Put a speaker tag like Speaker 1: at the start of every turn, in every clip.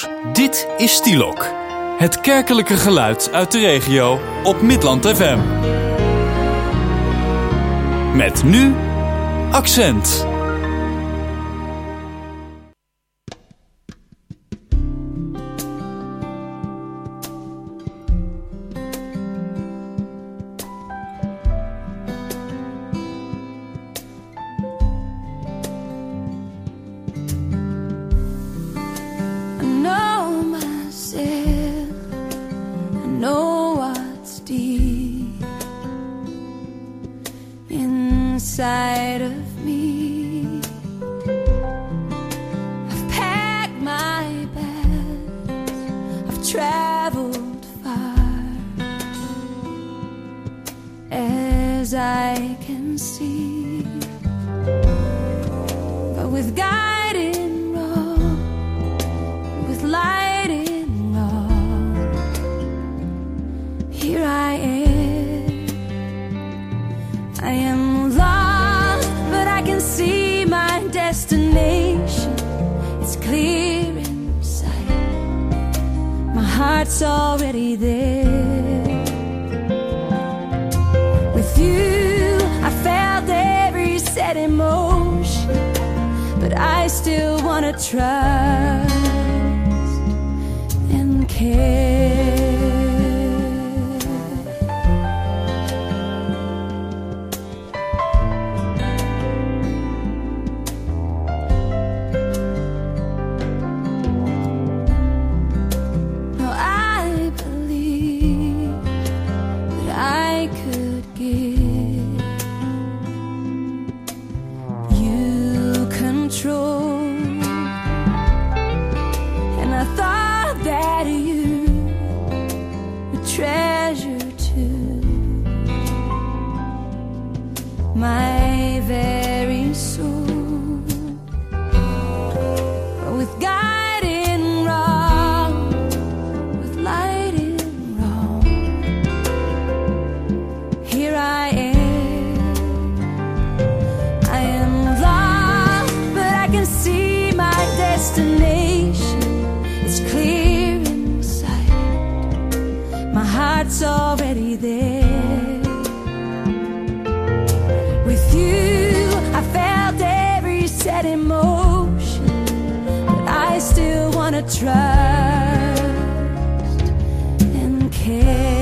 Speaker 1: Dit is Stielok. Het kerkelijke geluid uit de regio op Midland FM. Met nu Accent.
Speaker 2: Inside of me, I've packed my bags, I've traveled far, as I can see, but with guiding rod, with lighting rod, here I am lost, but I can see my destination. It's clear in sight. My heart's already there. With you, I felt every set emotion, but I still wanna trust and care. My very soul, with guiding wrong, with lighting wrong, here I am lost, but I can see my destination. It's clear in sight. My heart's already there. With you, I felt every set emotion, but I still wanna trust and care.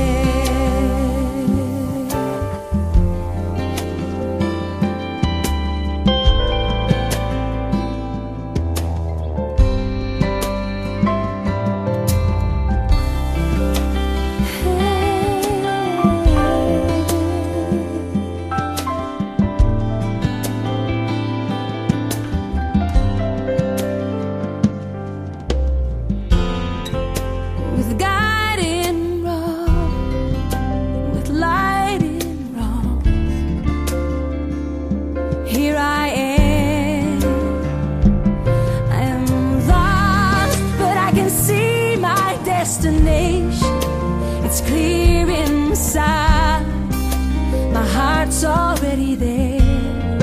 Speaker 2: It's clear inside. My heart's already there.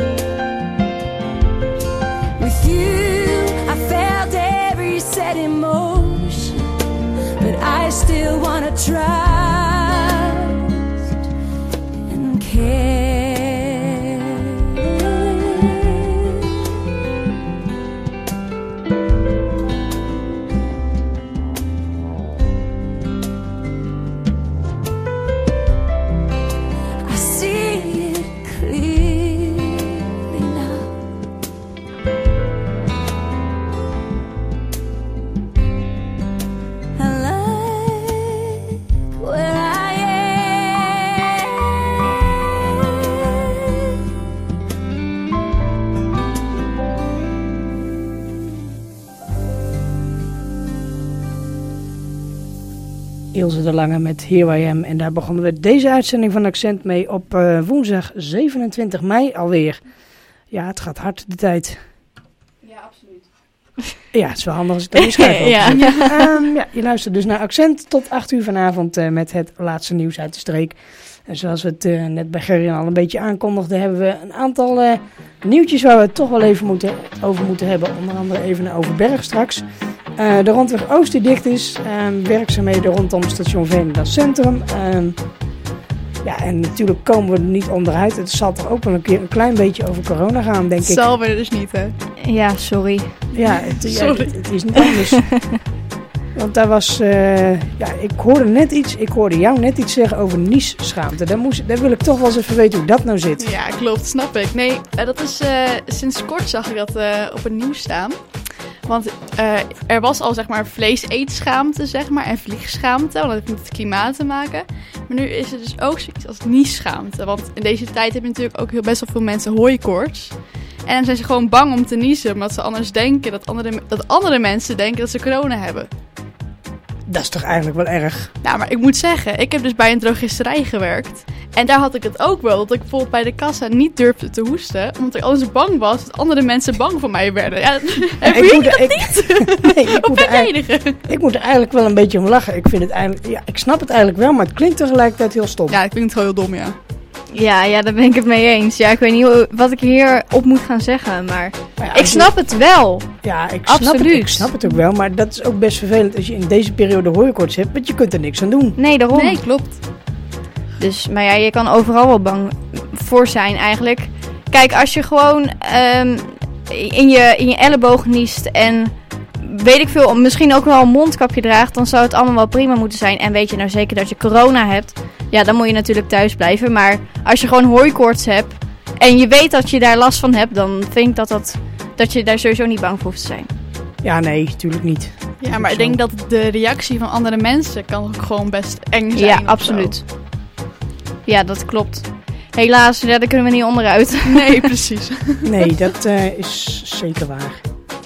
Speaker 2: With you, I felt every set emotion, but I still wanna trust and care.
Speaker 3: Ilse de Lange met Here I Am. En daar begonnen we deze uitzending van Accent mee op woensdag 27 mei alweer. Ja, het gaat hard de tijd.
Speaker 4: Ja, absoluut.
Speaker 3: Ja, het is wel handig als ik dan weer schrijf. Ja, je luistert dus naar Accent tot 8 uur vanavond met het laatste nieuws uit de streek. En zoals we het net bij Gerry al een beetje aankondigden, hebben we een aantal nieuwtjes waar we het toch wel even over moeten hebben. Onder andere even over Berg straks. De rondweg Oost die dicht is. Werkzaamheden rondom station Veenendaal Centrum. En natuurlijk komen we er niet onderuit. Het zal toch ook wel een keer een klein beetje over corona gaan, denk ik.
Speaker 5: Zal we dus niet, hè?
Speaker 6: Ja, sorry.
Speaker 3: Ja, het is niet anders. Want daar was... ik hoorde jou net iets zeggen over niesschaamte. Daar wil ik toch wel eens even weten hoe dat nou zit.
Speaker 5: Ja, klopt, snap ik. Nee, dat is... sinds kort zag ik dat op het nieuws staan. Want er was al, zeg maar, vlees-eetschaamte, zeg maar, en vliegschaamte. Want dat heeft met het klimaat te maken. Maar nu is er dus ook zoiets als niesschaamte. Want in deze tijd heb je natuurlijk ook best wel veel mensen hooikoorts. En dan zijn ze gewoon bang om te niezen. Omdat ze anders denken dat andere mensen denken dat ze corona hebben.
Speaker 3: Dat is toch eigenlijk wel erg?
Speaker 5: Nou, maar ik moet zeggen, ik heb dus bij een drogisterij gewerkt. En daar had ik het ook wel, dat ik bijvoorbeeld bij de kassa niet durfde te hoesten. Omdat ik anders bang was dat andere mensen bang voor mij werden. Ja, hebben jullie dat niet?
Speaker 3: Nee, ik moet er eigenlijk wel een beetje om lachen. Ik vind het eigenlijk, ik snap het eigenlijk wel, maar het klinkt tegelijkertijd heel stom.
Speaker 5: Ja, ik vind het gewoon heel dom, ja.
Speaker 6: Ja, daar ben ik het mee eens. Ja, ik weet niet wat ik hier op moet gaan zeggen, maar ik snap het wel.
Speaker 3: Ja, ik snap het ook wel, maar dat is ook best vervelend als je in deze periode hooikoorts hebt, want je kunt er niks aan doen.
Speaker 6: Nee, daarom.
Speaker 5: Nee, klopt.
Speaker 6: Dus, maar ja, je kan overal wel bang voor zijn eigenlijk. Kijk, als je gewoon in je elleboog niest en weet ik veel, misschien ook wel een mondkapje draagt, dan zou het allemaal wel prima moeten zijn. En weet je nou zeker dat je corona hebt, ja, dan moet je natuurlijk thuis blijven. Maar als je gewoon hooikoorts hebt en je weet dat je daar last van hebt, dan vind ik dat je daar sowieso niet bang voor hoeft te zijn.
Speaker 3: Ja, nee, natuurlijk niet.
Speaker 5: Ja, maar ik denk dat de reactie van andere mensen kan ook gewoon best eng zijn.
Speaker 6: Ja, absoluut. Ja, dat klopt. Helaas, daar kunnen we niet onderuit.
Speaker 5: Nee, precies.
Speaker 3: Nee, dat is zeker waar.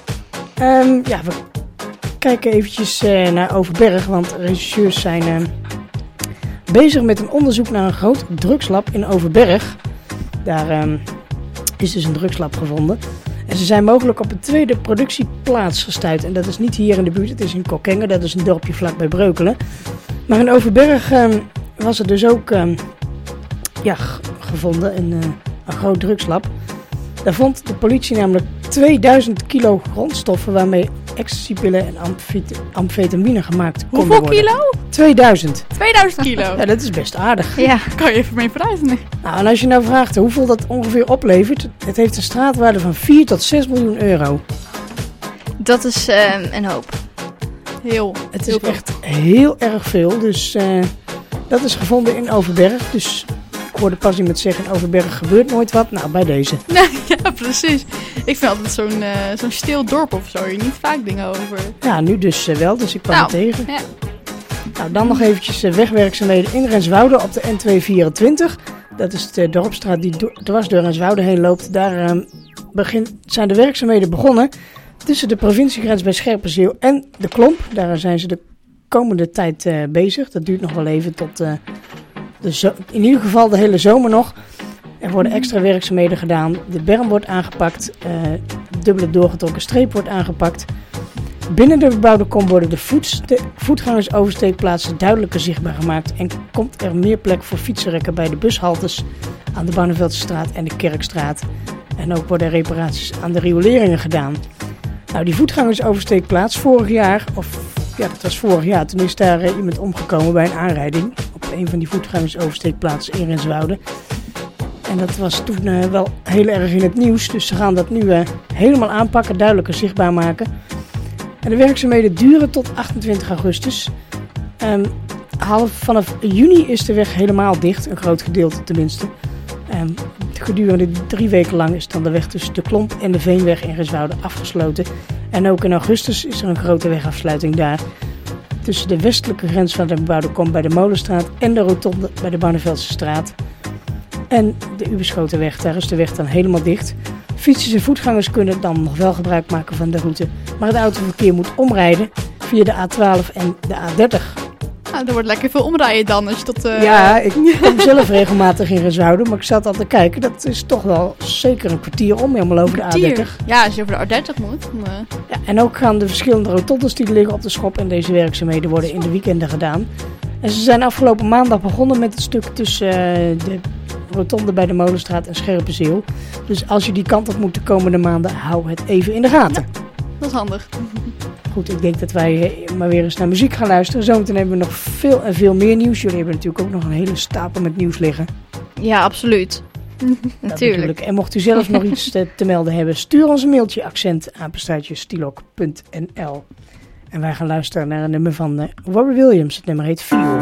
Speaker 3: We kijken eventjes naar Overberg, want rechercheurs zijn bezig met een onderzoek naar een groot drugslab in Overberg. Daar is dus een drugslab gevonden. En ze zijn mogelijk op een tweede productieplaats gestuurd. En dat is niet hier in de buurt, het is in Kockengen, dat is een dorpje vlakbij Breukelen. Maar in Overberg was er dus ook gevonden een groot drugslab. Daar vond de politie namelijk 2000 kilo grondstoffen waarmee ecstasypillen en amfetamine gemaakt konden worden.
Speaker 5: Hoeveel kilo?
Speaker 3: 2000.
Speaker 5: 2000 kilo?
Speaker 3: Ja, dat is best aardig.
Speaker 6: Ja.
Speaker 5: Kan je even mee vooruit? Nee.
Speaker 3: Nou, en als je nou vraagt hoeveel dat ongeveer oplevert, het heeft een straatwaarde van 4 tot 6 miljoen euro.
Speaker 6: Dat is een hoop.
Speaker 3: Het is echt heel erg veel. Dus dat is gevonden in Overberg. Dus ik hoorde pas iemand zeggen, in Overberg gebeurt nooit wat. Nou, bij deze.
Speaker 5: Nee, ja, precies. Ik vind altijd zo'n stil dorp of zo. Je niet vaak dingen over.
Speaker 3: Ja, nu dus wel. Dus ik kwam er tegen.
Speaker 5: Ja.
Speaker 3: Nou, dan nog eventjes wegwerkzaamheden in Renswoude op de N224. Dat is de dorpsstraat die dwars door Renswoude heen loopt. Daar zijn de werkzaamheden begonnen tussen de provinciegrens bij Scherpenzeel en de Klomp. Daar zijn ze de komende tijd bezig. Dat duurt nog wel even tot in ieder geval de hele zomer nog. Er worden extra werkzaamheden gedaan. De berm wordt aangepakt. Dubbele doorgetrokken streep wordt aangepakt. Binnen de bebouwde kom worden de voetgangersoversteekplaatsen duidelijker zichtbaar gemaakt. En komt er meer plek voor fietsenrekken bij de bushaltes aan de Barneveldsestraat en de Kerkstraat. En ook worden reparaties aan de rioleringen gedaan. Nou, die voetgangersoversteekplaats vorig jaar, toen is daar iemand omgekomen bij een aanrijding op een van die voetgangersoversteekplaatsen in Renswoude. En dat was toen wel heel erg in het nieuws, dus ze gaan dat nu helemaal aanpakken, duidelijker zichtbaar maken. En de werkzaamheden duren tot 28 augustus. Vanaf juni is de weg helemaal dicht, een groot gedeelte tenminste. Gedurende 3 weken lang is dan de weg tussen de Klomp en de Veenweg in Renswoude afgesloten. En ook in augustus is er een grote wegafsluiting daar. Tussen de westelijke grens van de bebouwde kom bij de Molenstraat en de rotonde bij de Barneveldsestraat. En de Ubeschotenweg, daar is de weg dan helemaal dicht. Fietsers en voetgangers kunnen dan nog wel gebruik maken van de route. Maar het autoverkeer moet omrijden via de A12 en de A30.
Speaker 5: Nou, er wordt lekker veel omrijden dan. Als je tot,
Speaker 3: Ja, ik kom zelf regelmatig in Renswoude, maar ik zat al te kijken. Dat is toch wel zeker een kwartier om, helemaal over de A30.
Speaker 5: Ja, als je over de A30 moet.
Speaker 3: Ja, en ook gaan de verschillende rotondes die liggen op de schop en deze werkzaamheden worden in de weekenden gedaan. En ze zijn afgelopen maandag begonnen met het stuk tussen de rotonde bij de Molenstraat en Scherpenzeel. Dus als je die kant op moet de komende maanden, hou het even in de gaten.
Speaker 5: Ja, dat is handig.
Speaker 3: goed, ik denk dat wij maar weer eens naar muziek gaan luisteren. Zometeen hebben we nog veel en veel meer nieuws. Jullie hebben natuurlijk ook nog een hele stapel met nieuws liggen.
Speaker 6: Ja, absoluut. Natuurlijk.
Speaker 3: En mocht u zelf nog iets te melden hebben, stuur ons een mailtje accent@stilok.nl. En wij gaan luisteren naar een nummer van Robbie Williams. Het nummer heet Feel.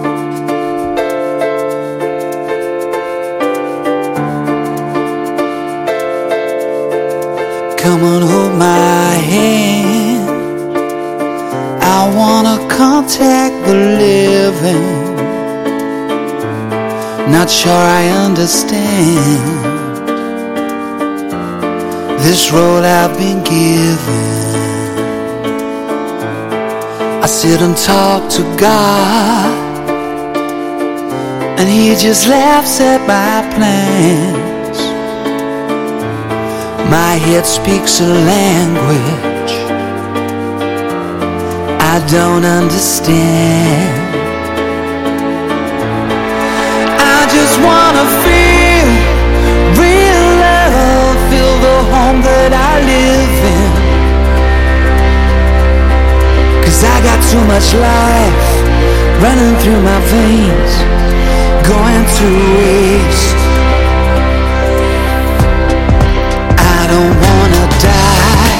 Speaker 7: Come on, hold my hand. I wanna contact the living. Not sure I understand this road I've been given. I sit and talk to God, and He just laughs at my plans. My head speaks a language I don't understand. I just wanna feel real love, feel the home that I live in. 'Cause I got too much life running through my veins, going to waste. I don't wanna die,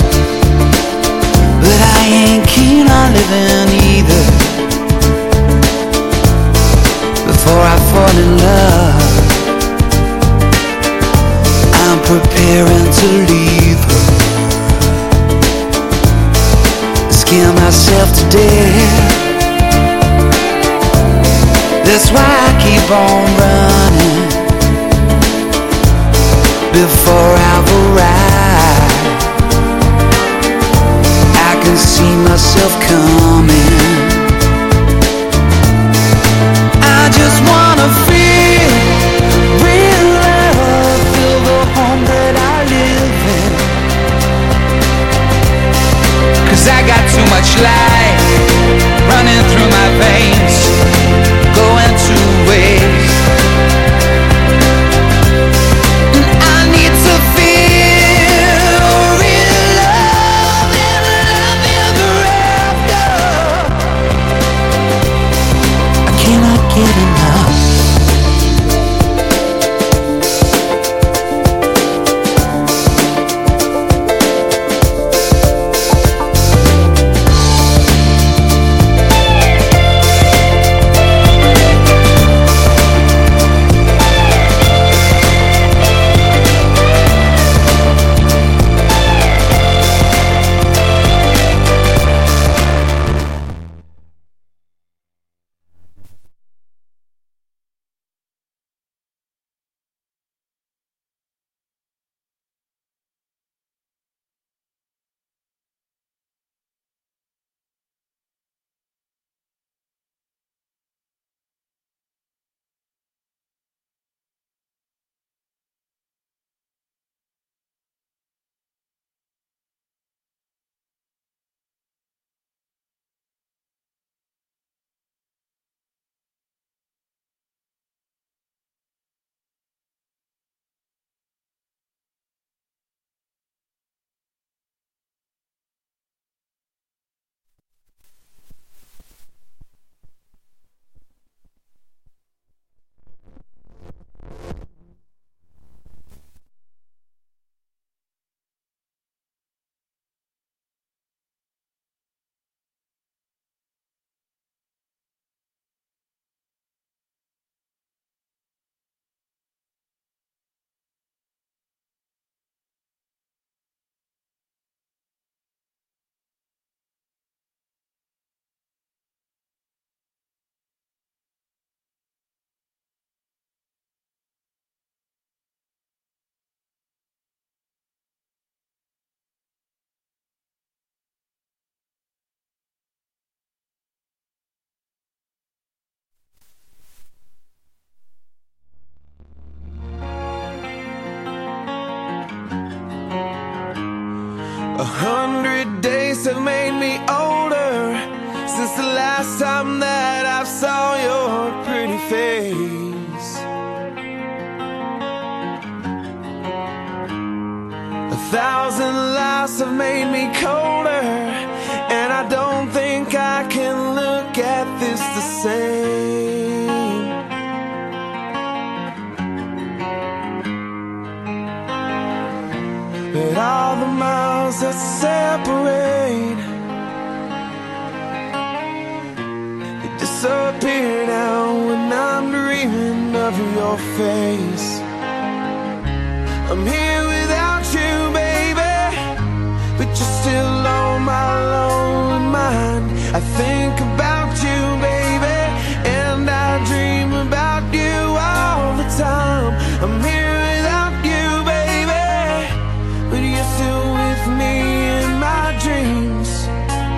Speaker 7: but I ain't keen on living either. Before I fall in love, I'm preparing to leave her. Scare myself to death. That's why I keep on running before I've arrived. I can see myself coming. I just wanna feel real love, feel the home that I live in. 'Cause I got too much life running through my veins, going to waste. And I need to feel real love and love ever after. I cannot get enough.
Speaker 8: Have made me older since the last time that I saw your pretty face. 1,000 lives have made me colder, this the same. But all the miles that separate, they disappear now when I'm dreaming of your face. I'm here without you, baby, but you're still on my lonely mind. I think about you, baby, and I dream about you all the time. I'm here without you, baby, but you're still with me in my dreams.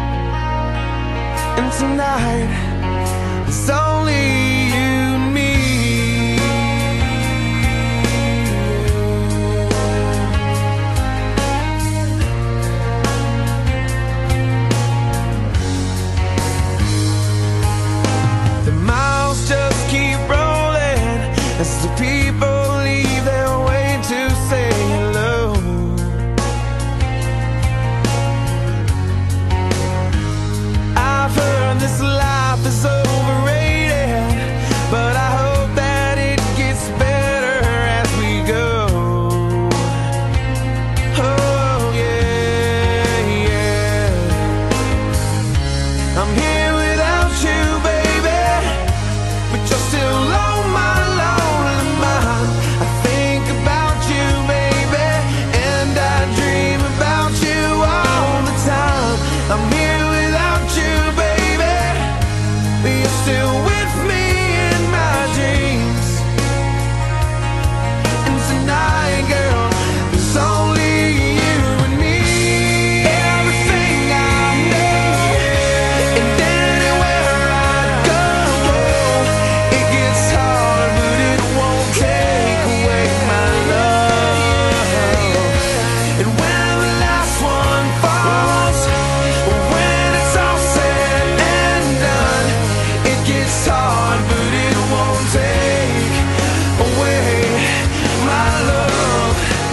Speaker 8: And tonight, it's only you and me. The miles just keep rolling as the people leave their way to say hello. I've heard this life is overrated, but I hope that it gets better as we go. Oh yeah, yeah. I'm here without you, baby, but you're still on my lonely mind. I think about you, baby, and I dream about you all the time. I'm here without you, baby, but you're still with me in my dreams. And tonight, girl, it's only you and me. Everything I know, and anywhere I go, it gets hard, but it won't take away my love. And when the last one falls, when it's all said and done, it gets hard, but it won't take away my love.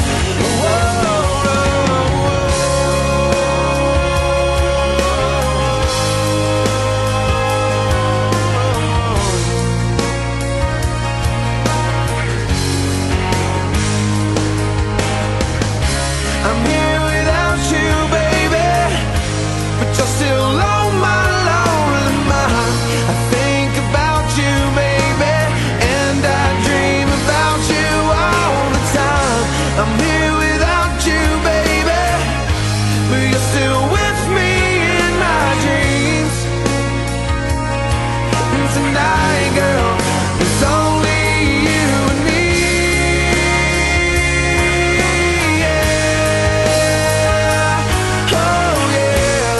Speaker 8: I'm here without you, baby, but you're still on my lonely mind. I think about you, baby, and I dream about you all the time. I'm here without you, baby, but you're still with me in my dreams. And tonight, girl, it's only you and me. Yeah. Oh yeah.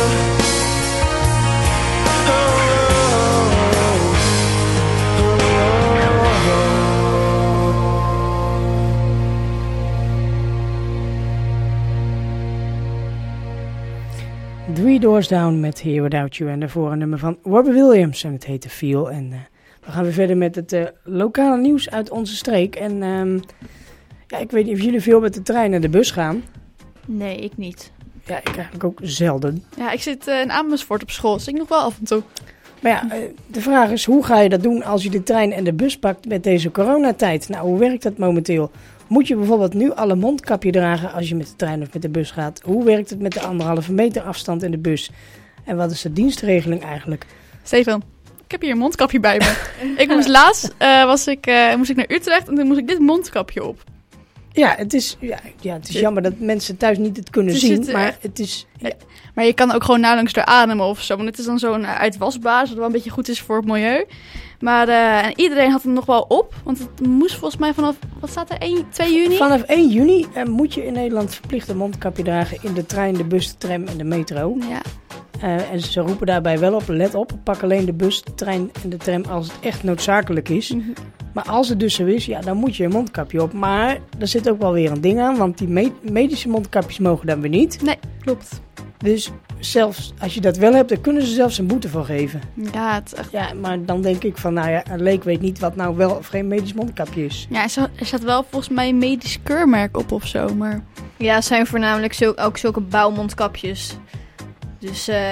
Speaker 3: Three Doors Down met Here Without You en daarvoor een nummer van Robbie Williams en het heet The Feel. En we gaan weer verder met het lokale nieuws uit onze streek. En ja, ik weet niet of jullie veel met de trein en de bus gaan.
Speaker 5: Nee, ik niet.
Speaker 3: Ja, ik eigenlijk ook zelden.
Speaker 5: Ja, ik zit in Amersfoort op school, dus ik nog wel af en toe.
Speaker 3: Maar ja, de vraag is, hoe ga je dat doen als je de trein en de bus pakt met deze coronatijd? Nou, hoe werkt dat momenteel? Moet je bijvoorbeeld nu alle mondkapje dragen als je met de trein of met de bus gaat? Hoe werkt het met de 1,5 meter afstand in de bus? En wat is de dienstregeling eigenlijk?
Speaker 5: Stefan, ik heb hier een mondkapje bij me. Ik moest laatst moest ik naar Utrecht en toen moest ik dit mondkapje op.
Speaker 3: Ja, het is jammer dat mensen thuis niet het kunnen zien, maar het is... Ja.
Speaker 5: Maar je kan ook gewoon nauwelijks door ademen of zo, want het is dan zo'n uitwasbaas, wat wel een beetje goed is voor het milieu. Maar en iedereen had hem nog wel op, want het moest volgens mij vanaf, wat staat er, 2 juni?
Speaker 3: Vanaf 1 juni moet je in Nederland verplicht een mondkapje dragen in de trein, de bus, de tram en de metro.
Speaker 5: Ja.
Speaker 3: En ze roepen daarbij wel op, let op, pak alleen de bus, de trein en de tram als het echt noodzakelijk is. Mm-hmm. Maar als het dus zo is, ja, dan moet je een mondkapje op. Maar er zit ook wel weer een ding aan, want die medische mondkapjes mogen dan weer niet.
Speaker 5: Nee, klopt.
Speaker 3: Dus zelfs als je dat wel hebt, dan kunnen ze zelfs een boete voor geven.
Speaker 5: Ja, het is echt...
Speaker 3: Ja, maar dan denk ik van, nou ja, een leek weet niet wat nou wel of geen medisch mondkapje is.
Speaker 5: Ja, er staat wel volgens mij een medisch keurmerk op of zo, maar...
Speaker 6: Ja, het zijn voornamelijk ook zulke bouwmondkapjes. Dus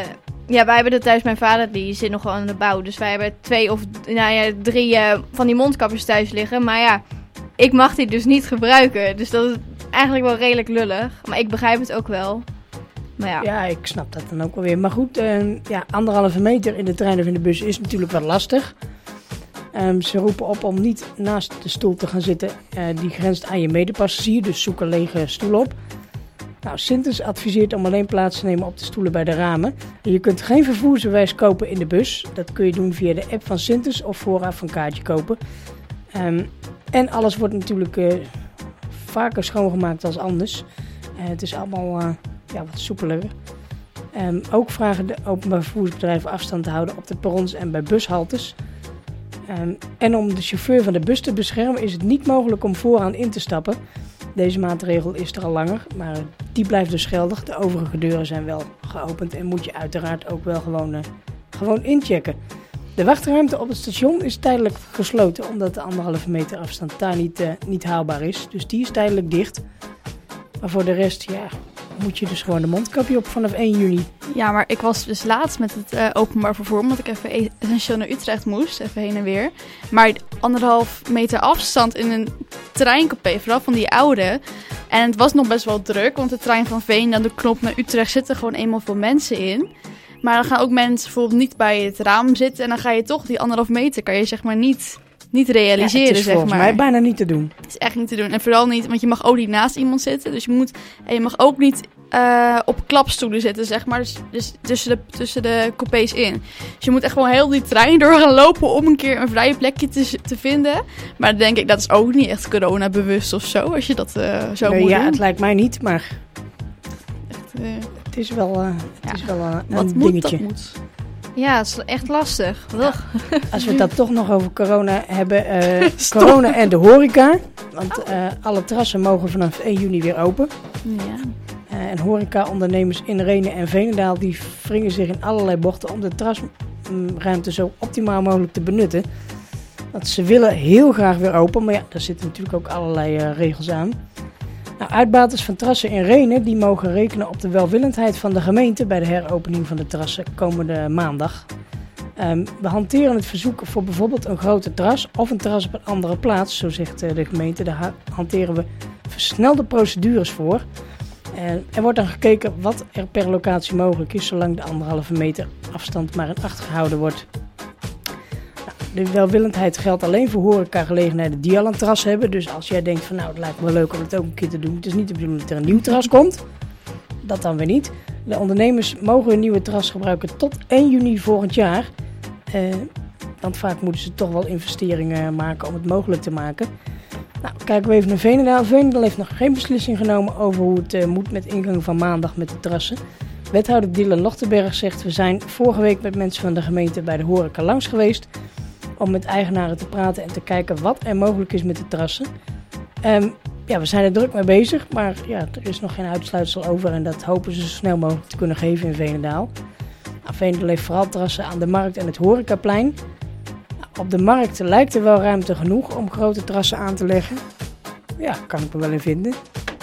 Speaker 6: Ja, wij hebben er thuis, mijn vader die zit nog gewoon in de bouw. Dus wij hebben 2 of 3 van die mondkapjes thuis liggen. Maar ja, ik mag die dus niet gebruiken. Dus dat is eigenlijk wel redelijk lullig. Maar ik begrijp het ook wel. Maar ja.
Speaker 3: Ja, ik snap dat dan ook wel weer. Maar goed, 1,5 meter in de trein of in de bus is natuurlijk wel lastig. Ze roepen op om niet naast de stoel te gaan zitten die grenst aan je medepassagier. Dus zoek een lege stoel op. Nou, Sintes adviseert om alleen plaats te nemen op de stoelen bij de ramen. En je kunt geen vervoersbewijs kopen in de bus. Dat kun je doen via de app van Sintes of vooraf een kaartje kopen. En alles wordt natuurlijk vaker schoongemaakt als anders. Het is allemaal wat soepeler. Ook vragen de openbaar vervoersbedrijven afstand te houden op de perrons en bij bushaltes. En om de chauffeur van de bus te beschermen is het niet mogelijk om vooraan in te stappen. Deze maatregel is er al langer, maar die blijft dus geldig. De overige deuren zijn wel geopend en moet je uiteraard ook wel gewoon inchecken. De wachtruimte op het station is tijdelijk gesloten, omdat de 1,5 meter afstand daar niet haalbaar is. Dus die is tijdelijk dicht. Maar voor de rest, moet je dus gewoon de mondkapje op vanaf 1 juni.
Speaker 5: Ja, maar ik was dus laatst met het openbaar vervoer, omdat ik even essentieel naar Utrecht moest, even heen en weer. Maar 1,5 meter afstand in een treincoupé, vooral van die oude. En het was nog best wel druk, want de trein van Veen naar de Knop naar Utrecht zitten gewoon eenmaal veel mensen in. Maar dan gaan ook mensen bijvoorbeeld niet bij het raam zitten en dan ga je toch die 1,5 meter, kan je zeg maar niet realiseren,
Speaker 3: het is volgens mij bijna niet te doen.
Speaker 5: Het is echt niet te doen. En vooral niet, want je mag ook niet naast iemand zitten. Dus je mag ook niet op klapstoelen zitten, zeg maar. Dus tussen de coupés in. Dus je moet echt gewoon heel die trein door gaan lopen om een keer een vrije plekje te vinden. Maar dan denk ik, dat is ook niet echt corona-bewust of zo, als je dat zo moet doen.
Speaker 3: Ja, het lijkt mij niet, maar
Speaker 5: Echt,
Speaker 3: het is wel een
Speaker 5: wat
Speaker 3: dingetje.
Speaker 5: Dat moet.
Speaker 6: Ja, het is echt lastig.
Speaker 3: Als we het dan toch nog over corona hebben. Corona en de horeca. Want alle terrassen mogen vanaf 1 juni weer open.
Speaker 5: Ja.
Speaker 3: En horeca-ondernemers in Rhenen en Veenendaal die wringen zich in allerlei bochten om de terrasruimte zo optimaal mogelijk te benutten. Want ze willen heel graag weer open, maar ja, daar zitten natuurlijk ook allerlei regels aan. Nou, uitbaters van terrassen in Rhenen die mogen rekenen op de welwillendheid van de gemeente bij de heropening van de terrassen komende maandag. We hanteren het verzoek voor bijvoorbeeld een grote terras of een terras op een andere plaats, zo zegt de gemeente. Daar hanteren we versnelde procedures voor. Er wordt dan gekeken wat er per locatie mogelijk is, zolang de 1,5 meter afstand maar in acht gehouden wordt. De welwillendheid geldt alleen voor horecagelegenheden die al een terras hebben. Dus als jij denkt van het lijkt me wel leuk om het ook een keer te doen. Het is niet de bedoeling dat er een nieuw terras komt. Dat dan weer niet. De ondernemers mogen hun nieuwe terras gebruiken tot 1 juni volgend jaar. Want vaak moeten ze toch wel investeringen maken om het mogelijk te maken. Nou, kijken we even naar Veenendaal. Veenendaal heeft nog geen beslissing genomen over hoe het moet met ingang van maandag met de terrassen. Wethouder Dylan Lochtenberg zegt: we zijn vorige week met mensen van de gemeente bij de horeca langs geweest om met eigenaren te praten en te kijken wat er mogelijk is met de terrassen. We zijn er druk mee bezig, maar er is nog geen uitsluitsel over en dat hopen ze zo snel mogelijk te kunnen geven in Veenendaal. Veenendaal heeft vooral terrassen aan de markt en het horecaplein. Op de markt lijkt er wel ruimte genoeg om grote terrassen aan te leggen. Ja, kan ik me wel in vinden.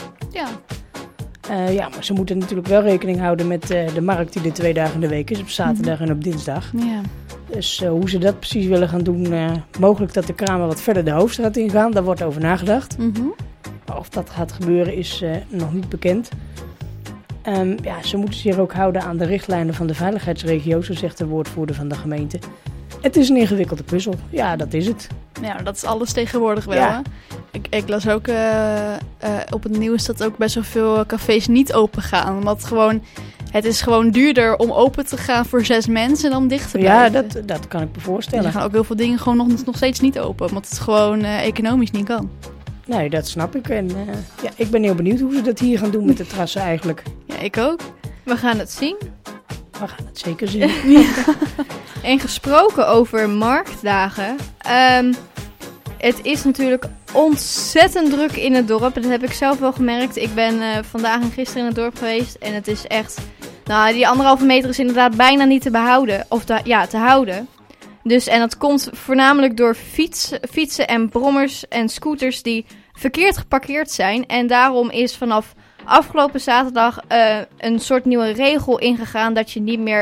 Speaker 5: Ja.
Speaker 3: Maar ze moeten natuurlijk wel rekening houden met de markt die er 2 dagen in de week is, op zaterdag en op dinsdag.
Speaker 5: Ja.
Speaker 3: Dus hoe ze dat precies willen gaan doen, mogelijk dat de kramen wat verder de hoofdstraat ingaan, daar wordt over nagedacht.
Speaker 5: Mm-hmm.
Speaker 3: Maar of dat gaat gebeuren is nog niet bekend. Ze moeten zich ook houden aan de richtlijnen van de veiligheidsregio, zo zegt de woordvoerder van de gemeente. Het is een ingewikkelde puzzel. Ja, dat is het.
Speaker 5: Ja, dat is alles tegenwoordig wel.
Speaker 3: Ja.
Speaker 5: Hè? Ik las ook op het nieuws dat ook best wel veel cafés niet open gaan. Omdat het is gewoon duurder om open te gaan voor 6 mensen dan dicht te blijven.
Speaker 3: Ja, dat kan ik me voorstellen.
Speaker 5: Dus er gaan ook heel veel dingen gewoon nog steeds niet open. Omdat het gewoon economisch niet kan.
Speaker 3: Nee, dat snap ik. En ik ben heel benieuwd hoe ze dat hier gaan doen met de terrassen eigenlijk.
Speaker 5: Ja, ik ook.
Speaker 6: We gaan het zien.
Speaker 3: We gaan het zeker zien.
Speaker 6: En gesproken over marktdagen. Het is natuurlijk ontzettend druk in het dorp. Dat heb ik zelf wel gemerkt. Ik ben vandaag en gisteren in het dorp geweest. En het is echt... die 1,5 meter is inderdaad bijna niet te behouden. Of te houden. Dus, en dat komt voornamelijk door fietsen en brommers en scooters die verkeerd geparkeerd zijn. En daarom is vanaf afgelopen zaterdag een soort nieuwe regel ingegaan dat je niet meer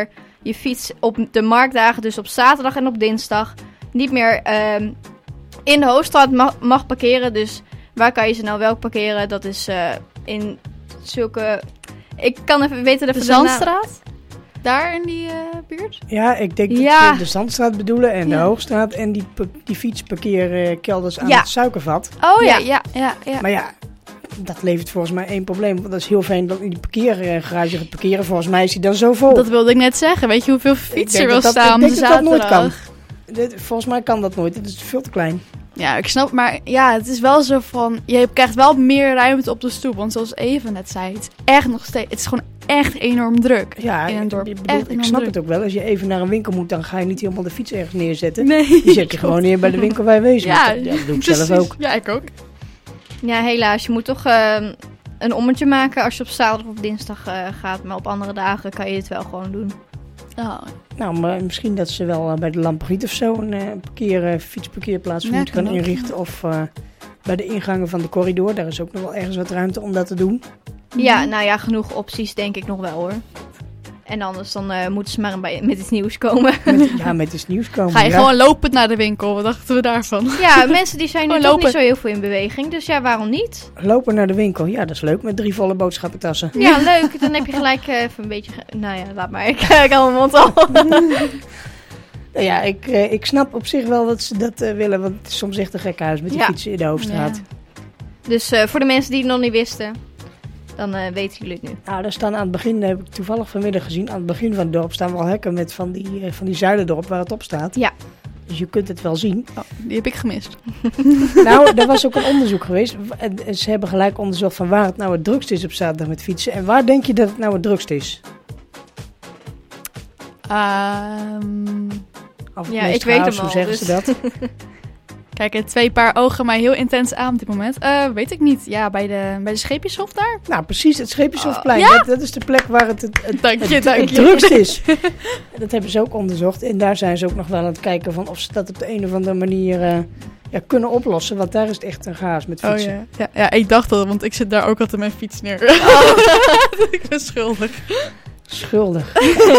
Speaker 6: je fiets op de marktdagen, dus op zaterdag en op dinsdag, niet meer in de Hoofdstraat mag parkeren. Dus waar kan je ze nou wel parkeren? Dat is in zulke... Ik kan even weten
Speaker 5: De Zandstraat? Daar in die buurt?
Speaker 3: Ja, ik denk dat ze de Zandstraat bedoelen en de Hoogstraat en die fietsparkeerkelders aan het Suikervat.
Speaker 5: Oh ja.
Speaker 3: Maar ja, dat levert volgens mij één probleem. Want dat is heel fijn dat in die parkeergarage gaat parkeren. Volgens mij is die dan zo vol.
Speaker 5: Dat wilde ik net zeggen. Weet je hoeveel fietsen er wel staan
Speaker 3: op zaterdag? Dat nooit kan. Volgens mij kan dat nooit. Het is veel te klein.
Speaker 5: Ja, ik snap. Maar ja, het is wel zo van... Je krijgt wel meer ruimte op de stoep. Want zoals Eva net zei, het is echt nog steeds... Het is gewoon echt enorm druk in een dorp.
Speaker 3: Ik snap het ook wel. Als je even naar een winkel moet, dan ga je niet helemaal de fiets ergens neerzetten.
Speaker 5: Nee.
Speaker 3: Die zet je gewoon neer bij de winkel waar je wezen moet. Ja, dat doe ik zelf ook.
Speaker 5: Ja, ik ook.
Speaker 6: Ja, helaas. Je moet toch een ommetje maken als je op zaterdag of dinsdag gaat. Maar op andere dagen kan je het wel gewoon doen.
Speaker 5: Oh.
Speaker 3: Nou, maar misschien dat ze wel bij de Lampriet of zo een fietsparkeerplaats moeten gaan inrichten. Of bij de ingangen van de corridor. Daar is ook nog wel ergens wat ruimte om dat te doen.
Speaker 6: Ja, nou ja, genoeg opties denk ik nog wel hoor. En anders dan moeten ze maar met iets nieuws komen.
Speaker 3: Met iets nieuws komen.
Speaker 5: Ga je gewoon lopend naar de winkel? Wat dachten we daarvan?
Speaker 6: Ja, mensen die zijn nu toch niet zo heel veel in beweging. Dus ja, waarom niet?
Speaker 3: Lopen naar de winkel, ja, dat is leuk. Met 3 volle boodschappentassen.
Speaker 6: Ja, leuk. Dan heb je gelijk even een beetje... Nou ja, laat maar. Ik hou mijn mond al.
Speaker 3: Ja, ik snap op zich wel dat ze dat willen. Want het is soms echt een gek huis met die fietsen in de Hoofdstraat.
Speaker 6: Ja. Dus voor de mensen die het nog niet wisten... Dan weten jullie het nu.
Speaker 3: Nou, daar staan aan het begin, heb ik toevallig vanmiddag gezien, aan het begin van het dorp staan wel hekken met van die zuilen erop waar het op staat.
Speaker 6: Ja.
Speaker 3: Dus je kunt het wel zien.
Speaker 5: Oh, die heb ik gemist.
Speaker 3: Nou, er was ook een onderzoek geweest. En ze hebben gelijk onderzocht van waar het nou het drukst is op zaterdag met fietsen. En waar denk je dat het nou het drukst is?
Speaker 6: Ik weet hem al.
Speaker 3: Hoe zeggen ze dat?
Speaker 5: Kijken 2 paar ogen mij heel intens aan op dit moment. Weet ik niet. Ja, bij de Scheepjeshof daar?
Speaker 3: Nou, precies. Het Scheepjeshofplein.
Speaker 5: Ja?
Speaker 3: Dat is de plek waar het
Speaker 5: Dank je.
Speaker 3: drukst is. Dat hebben ze ook onderzocht. En daar zijn ze ook nog wel aan het kijken van of ze dat op de een of andere manier kunnen oplossen. Want daar is het echt een chaos met fietsen.
Speaker 5: Oh, ja, ik dacht dat, want ik zit daar ook altijd mijn fiets neer. Ik ben schuldig.
Speaker 3: Schuldig.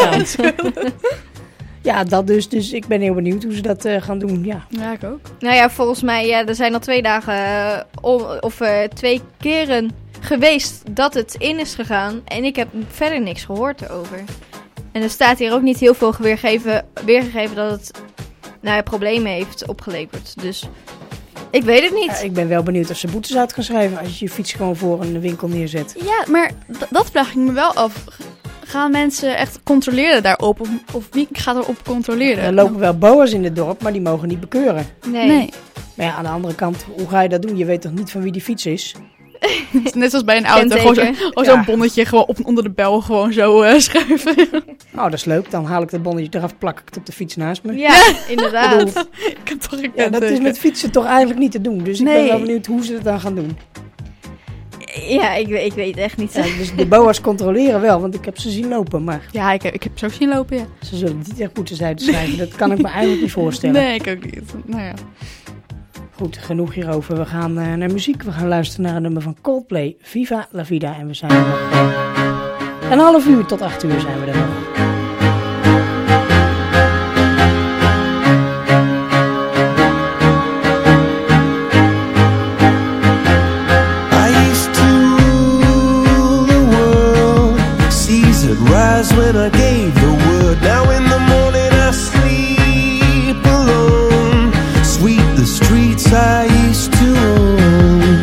Speaker 3: Ja, dat dus. Dus ik ben heel benieuwd hoe ze dat gaan doen. Ja,
Speaker 5: ik ook.
Speaker 6: Nou ja, volgens mij, er zijn al 2 dagen of 2 keren geweest dat het in is gegaan. En ik heb verder niks gehoord erover. En er staat hier ook niet heel veel weergegeven dat het problemen heeft opgeleverd. Dus ik weet het niet.
Speaker 3: Ja, ik ben wel benieuwd of ze boetes uit gaan schrijven als je je fiets gewoon voor een winkel neerzet.
Speaker 5: Ja, maar dat vraag ik me wel af. Gaan mensen echt controleren daarop? Of wie gaat erop controleren?
Speaker 3: Er lopen wel boa's in het dorp, maar die mogen niet bekeuren.
Speaker 6: Nee.
Speaker 3: Maar ja, aan de andere kant, hoe ga je dat doen? Je weet toch niet van wie die fiets is?
Speaker 5: Net zoals bij een auto. Gewoon zo'n bonnetje gewoon onder de bel gewoon zo schuiven.
Speaker 3: Nou, dat is leuk. Dan haal ik dat bonnetje eraf, plak ik het op de fiets naast me.
Speaker 6: Ja, inderdaad.
Speaker 3: Dat is met fietsen toch eigenlijk niet te doen. Dus ik ben wel benieuwd hoe ze het dan gaan doen.
Speaker 6: Ja, ik weet echt niet.
Speaker 3: Ja, dus de boa's controleren wel, want ik heb ze zien lopen. Maar
Speaker 5: ja, ik heb ze ook zien lopen, ja.
Speaker 3: Ze zullen niet echt boetes uitschrijven. Dat kan ik me eigenlijk niet voorstellen.
Speaker 5: Nee, ik ook niet. Nou ja.
Speaker 3: Goed, genoeg hierover. We gaan naar muziek. We gaan luisteren naar een nummer van Coldplay, Viva la Vida. En we zijn er nog een half uur tot 8 uur zijn we er nog.
Speaker 8: Rise when I gave the word. Now in the morning I sleep alone. Sweep the streets I used to own.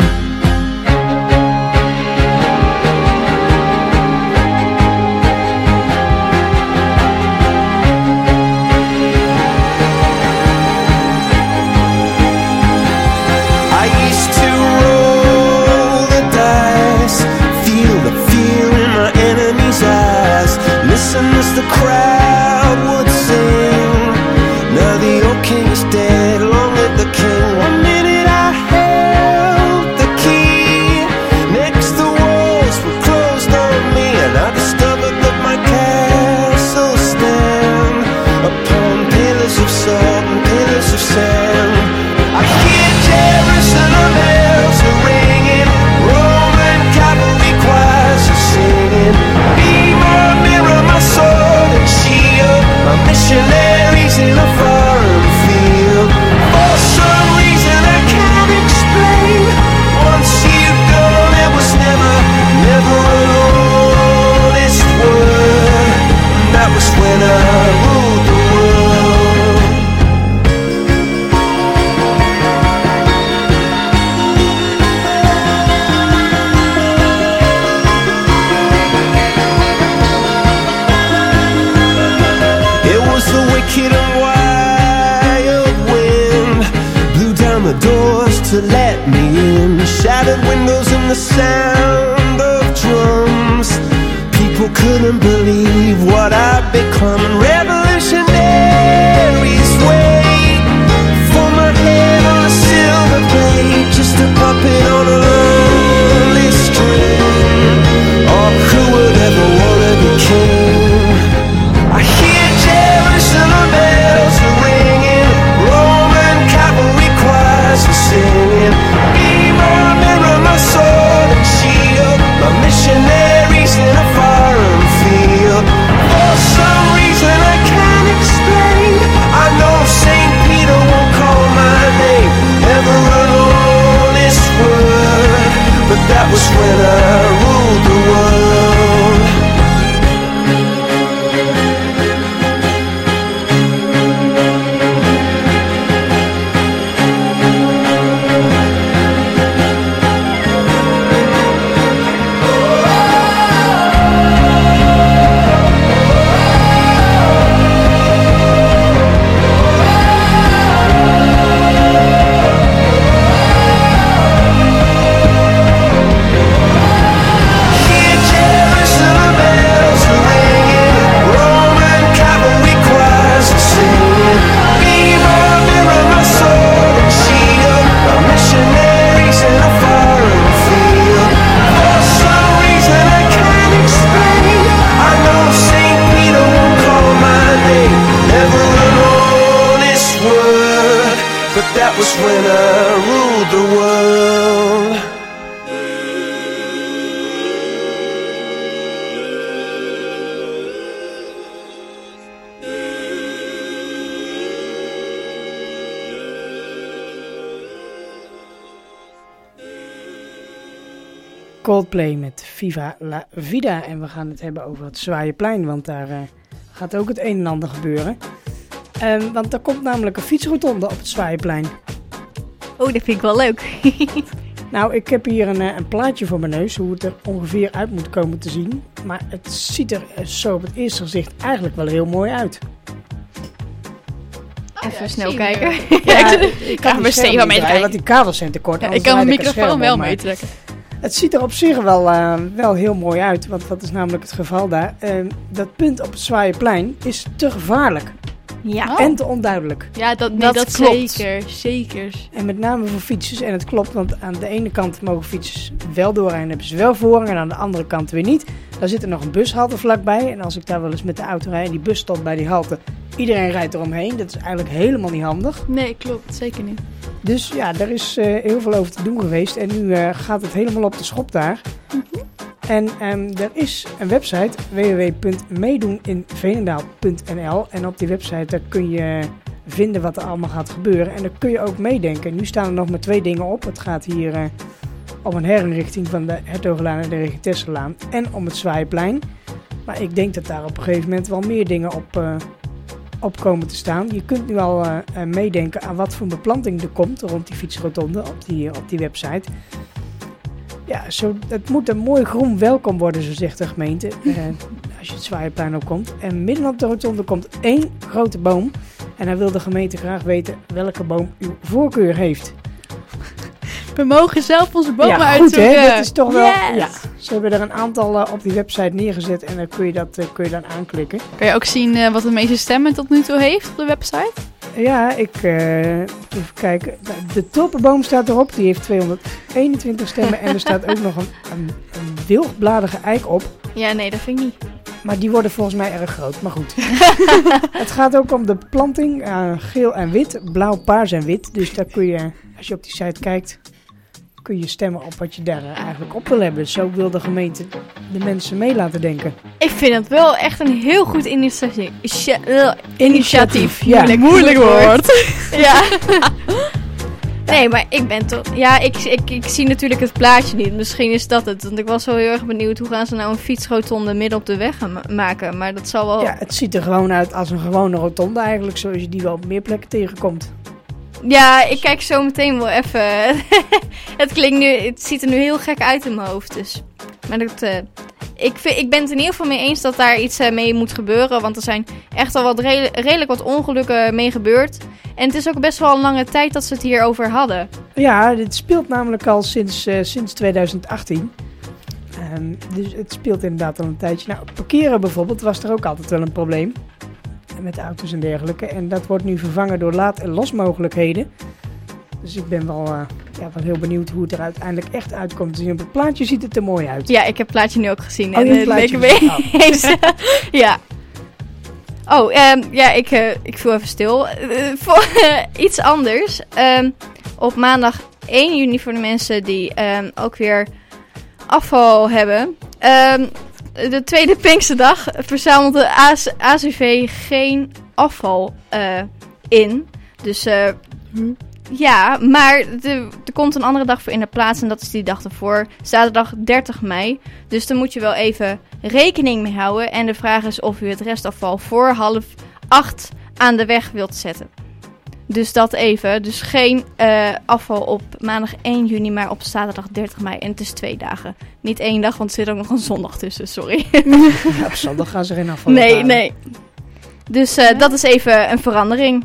Speaker 8: I used to roll the dice, feel the fear in my enemy's eyes. Listen as the crowd would sing. Now the old king is dead, long live the king. 1 minute I held the key. Next the walls were closed on me, and I discovered that my castle stand upon pillars of salt and pillars of sand. I hear Jerusalem bells are ringing, Roman cavalry choirs are singing. Be my mirror, my sword and shield. wicked and wild wind blew down the doors to let me in. Shattered windows and the sound of drums. People couldn't believe what I'd become. Revolutionaries wait for my head on a silver plate, just a puppet on a lonely string. Oh, who would ever wanna be king? I hear Jerusalem bells are ringing, Roman cavalry choirs are singing. Be my mirror, my sword and shield, my missionaries in a foreign field. For some reason I can't explain, I know St. Peter won't call my name ever on this word, but that was when I ruled the world. That was when I ruled the world.
Speaker 3: Coldplay met Viva la Vida. En we gaan het hebben over het Zwaaierplein, want daar gaat ook het een en ander gebeuren. Want er komt namelijk een fietsrotonde op het Zwaaierplein.
Speaker 6: Oh, dat vind ik wel leuk.
Speaker 3: Nou, ik heb hier een plaatje voor mijn neus, hoe het er ongeveer uit moet komen te zien. Maar het ziet er zo op het eerste gezicht eigenlijk wel heel mooi uit.
Speaker 6: Even snel kijken.
Speaker 5: Ik kan mijn Stefan meetrekken.
Speaker 3: Want die kabels zijn te kort.
Speaker 5: Ja, ik kan mijn microfoon wel meetrekken.
Speaker 3: Het ziet er op zich wel heel mooi uit, want dat is namelijk het geval daar. Dat punt op het Zwaaierplein is te gevaarlijk.
Speaker 6: Ja.
Speaker 3: En te onduidelijk.
Speaker 5: Ja, dat
Speaker 3: klopt.
Speaker 5: Zeker.
Speaker 3: En met name voor fietsers. En het klopt, want aan de ene kant mogen fietsers wel doorrijden, hebben ze wel voorrang. En aan de andere kant weer niet. Daar zit er nog een bushalte vlakbij. En als ik daar wel eens met de auto rijd en die bus stopt bij die halte, iedereen rijdt eromheen. Dat is eigenlijk helemaal niet handig.
Speaker 5: Nee, klopt. Zeker niet.
Speaker 3: Dus ja, daar is heel veel over te doen geweest. En nu gaat het helemaal op de schop daar. Mm-hmm. En er is een website, www.meedoeninveenendaal.nl. En op die website daar kun je vinden wat er allemaal gaat gebeuren. En daar kun je ook meedenken. Nu staan er nog maar 2 dingen op. Het gaat hier om een herinrichting van de Hertogenlaan en de Regentesselaan. En om het Zwaaierplein. Maar ik denk dat daar op een gegeven moment wel meer dingen op komen te staan. Je kunt nu al meedenken aan wat voor beplanting er komt rond die fietsrotonde op die website. Ja, het moet een mooi groen welkom worden, zo zegt de gemeente, als je het Zwaaierplein opkomt. En midden op de rotonde komt 1 grote boom. En dan wil de gemeente graag weten welke boom uw voorkeur heeft.
Speaker 5: We mogen zelf onze bomen
Speaker 3: uitzoeken.
Speaker 5: uitzoeken.
Speaker 3: Ja, goed hè, dat is toch wel...
Speaker 5: Yes.
Speaker 3: Ja, ze hebben er een aantal op die website neergezet en dan kun je dan aanklikken.
Speaker 5: Kan je ook zien wat de meeste stemmen tot nu toe heeft op de website?
Speaker 3: Ja, even kijken. De tulpenboom staat erop, die heeft 221 stemmen. En er staat ook nog een wildbladige eik op.
Speaker 6: Ja, nee, dat vind ik niet.
Speaker 3: Maar die worden volgens mij erg groot, maar goed. Het gaat ook om de planting, geel en wit, blauw, paars en wit. Dus daar kun je, als je op die site kijkt, kun je stemmen op wat je daar eigenlijk op wil hebben. Zo wil de gemeente de mensen mee laten denken.
Speaker 6: Ik vind het wel echt een heel goed initiatief.
Speaker 3: Ja,
Speaker 5: moeilijk woord.
Speaker 6: Ja. Nee, maar ik ben toch... Ja, ik zie natuurlijk het plaatje niet. Misschien is dat het. Want ik was wel heel erg benieuwd hoe gaan ze nou een fietsrotonde midden op de weg gaan maken. Maar dat zal wel...
Speaker 3: Ja, het ziet er gewoon uit als een gewone rotonde eigenlijk. Zoals je die wel op meer plekken tegenkomt.
Speaker 6: Ja, ik kijk zo meteen wel even. Het ziet er nu heel gek uit in mijn hoofd. Dus. Maar dat ik ben het in ieder geval mee eens dat daar iets mee moet gebeuren. Want er zijn echt al wat redelijk wat ongelukken mee gebeurd. En het is ook best wel een lange tijd dat ze het hierover hadden.
Speaker 3: Ja, dit speelt namelijk al sinds 2018. Dus het speelt inderdaad al een tijdje. Nou, parkeren bijvoorbeeld was er ook altijd wel een probleem. Met auto's en dergelijke. En dat wordt nu vervangen door laad- en losmogelijkheden. Dus ik ben wel heel benieuwd hoe het er uiteindelijk echt uitkomt te zien. Op het plaatje ziet het er mooi uit.
Speaker 6: Ja, ik heb het plaatje nu ook gezien.
Speaker 3: Oh,
Speaker 6: en
Speaker 3: je hebt het plaatje
Speaker 6: gezien. Ja. Oh, ik viel even stil. Voor iets anders. Op maandag 1 juni voor de mensen die ook weer afval hebben. De tweede Pinksterdag verzamelt de ACV geen afval in. Dus ja, maar er komt een andere dag voor in de plaats en dat is die dag ervoor. Zaterdag 30 mei. Dus daar moet je wel even rekening mee houden. En de vraag is of u het restafval voor 7:30 aan de weg wilt zetten. Dus dat even. Dus geen afval op maandag 1 juni, maar op zaterdag 30 mei. En het is 2 dagen. Niet 1 dag, want er zit ook nog een zondag tussen, sorry.
Speaker 3: Ja, op zondag gaan ze geen afval ophalen.
Speaker 6: Nee. Dus dat is even een verandering.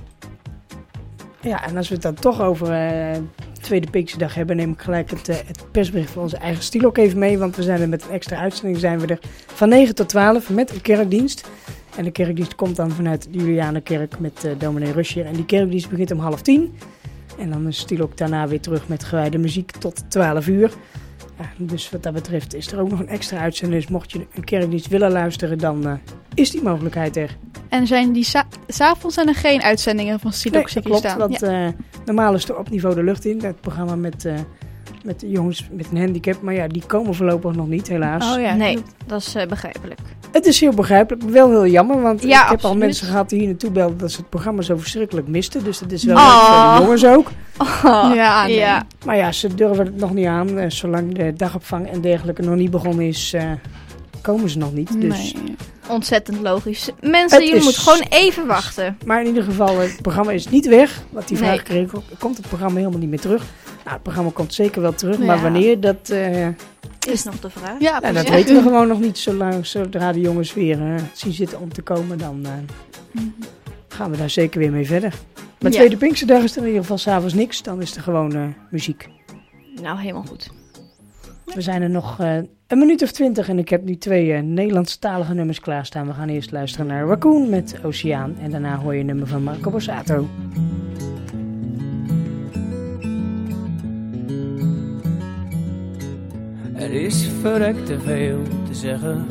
Speaker 3: Ja, en als we het dan toch over Tweede Pinksterdag hebben, neem ik gelijk het persbericht van onze eigen Stilok even mee. Want we zijn er met een extra uitzending, zijn we er van 9 tot 12 met een kerkdienst. En de kerkdienst komt dan vanuit de Julianenkerk met dominee Ruscher. En die kerkdienst begint om 9:30. En dan is Stilok daarna weer terug met gewijde muziek tot 12 uur. Ja, dus wat dat betreft is er ook nog een extra uitzending. Dus mocht je een kerkdienst willen luisteren, dan is die mogelijkheid er.
Speaker 5: En zijn die 's avonds zijn er geen uitzendingen van Stilok
Speaker 3: Nee, dat klopt,
Speaker 5: staan?
Speaker 3: want normaal is er op niveau de lucht in. Het programma met de jongens met een handicap. Maar ja, die komen voorlopig nog niet, helaas.
Speaker 5: Oh ja,
Speaker 6: Nee, dat is begrijpelijk.
Speaker 3: Het is heel begrijpelijk, wel heel jammer. Want
Speaker 6: Ja,
Speaker 3: ik heb al
Speaker 6: absoluut.
Speaker 3: mensen gehad die hier naartoe belden dat ze het programma zo verschrikkelijk misten. Dus dat is wel leuk voor de jongens ook.
Speaker 5: Ja, nee.
Speaker 6: Ja.
Speaker 3: Maar ja, ze durven het nog niet aan. Zolang de dagopvang en dergelijke nog niet begonnen is, komen ze nog niet. Dus.
Speaker 5: Nee.
Speaker 6: Ontzettend logisch. Mensen,
Speaker 3: Het
Speaker 6: je
Speaker 3: is-
Speaker 6: moet gewoon even wachten.
Speaker 3: Maar in ieder geval, het programma is niet weg. Wat die vraag
Speaker 6: Nee.
Speaker 3: kreeg, komt het programma helemaal niet meer terug? Nou, het programma komt zeker wel terug.
Speaker 5: Ja.
Speaker 3: Maar wanneer, dat
Speaker 6: Is nog de vraag.
Speaker 5: Ja,
Speaker 3: nou, dat
Speaker 5: precies.
Speaker 3: weten we gewoon nog niet. Zodra de jongens weer zien zitten om te komen, dan gaan we daar zeker weer mee verder. Maar
Speaker 6: Ja.
Speaker 3: Tweede Pinksterdag is er in ieder geval 's avonds niks. Dan is er gewoon muziek.
Speaker 6: Nou, helemaal goed.
Speaker 3: We zijn er nog een minuut of 20 en ik heb nu 2 Nederlandstalige nummers klaarstaan. We gaan eerst luisteren naar Raccoon met Oceaan en daarna hoor je een nummer van Marco Borsato.
Speaker 9: Er is verrekt te veel te zeggen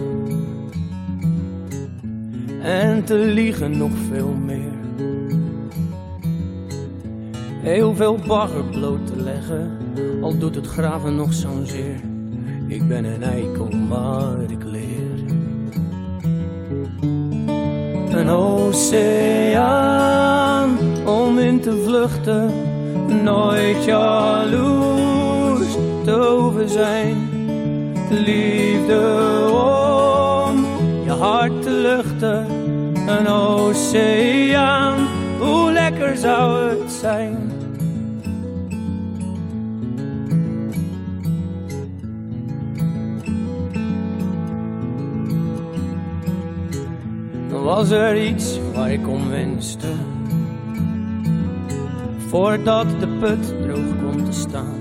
Speaker 9: en te liegen nog veel meer. Heel veel bagger bloot te leggen, al doet het graven nog zo'n zeer. Ik ben een eikel, maar ik leer. Een oceaan om in te vluchten, nooit jaloers te over zijn. Liefde om je hart te luchten, een oceaan, hoe lekker zou het zijn. Dan was er iets waar ik om wenste, voordat de put droog komt te staan.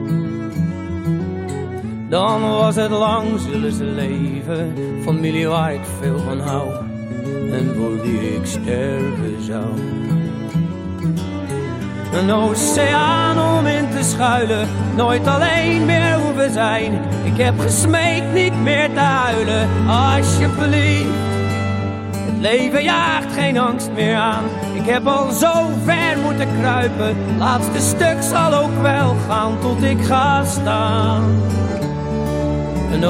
Speaker 9: Dan was het lang, zullen ze leven, familie waar ik veel van hou en voor wie ik sterven zou. Een oceaan om in te schuilen, nooit alleen meer hoeven zijn. Ik heb gesmeekt niet meer te huilen, alsjeblieft. Het leven jaagt geen angst meer aan, ik heb al zo ver moeten kruipen. Laatste stuk zal ook wel gaan tot ik ga staan. Een